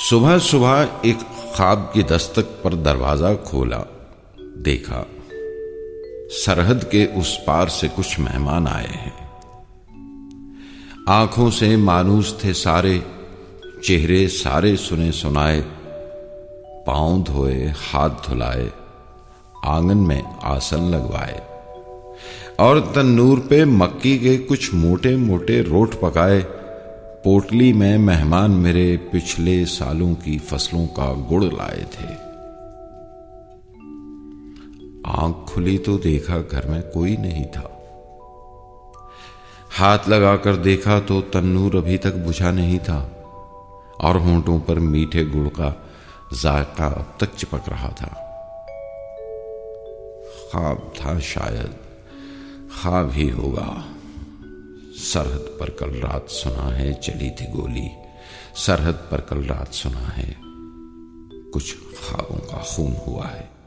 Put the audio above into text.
सुबह सुबह एक ख्वाब की दस्तक पर दरवाजा खोला, देखा सरहद के उस पार से कुछ मेहमान आए हैं। आंखों से मानूस थे सारे, चेहरे सारे सुने सुनाए, पांव धोए हाथ धुलाए, आंगन में आसन लगवाए और तन्नूर पे मक्की के कुछ मोटे मोटे रोट पकाए। पोटली में मेहमान मेरे पिछले सालों की फसलों का गुड़ लाए थे। आंख खुली तो देखा घर में कोई नहीं था। हाथ लगाकर देखा तो तन्नूर अभी तक बुझा नहीं था और होंठों पर मीठे गुड़ का जायका अब तक चिपक रहा था। ख्वाब था शायद, ख्वाब ही होगा। सरहद पर कल रात सुना है चली थी गोली, सरहद पर कल रात सुना है कुछ ख्वाबों का खून हुआ है।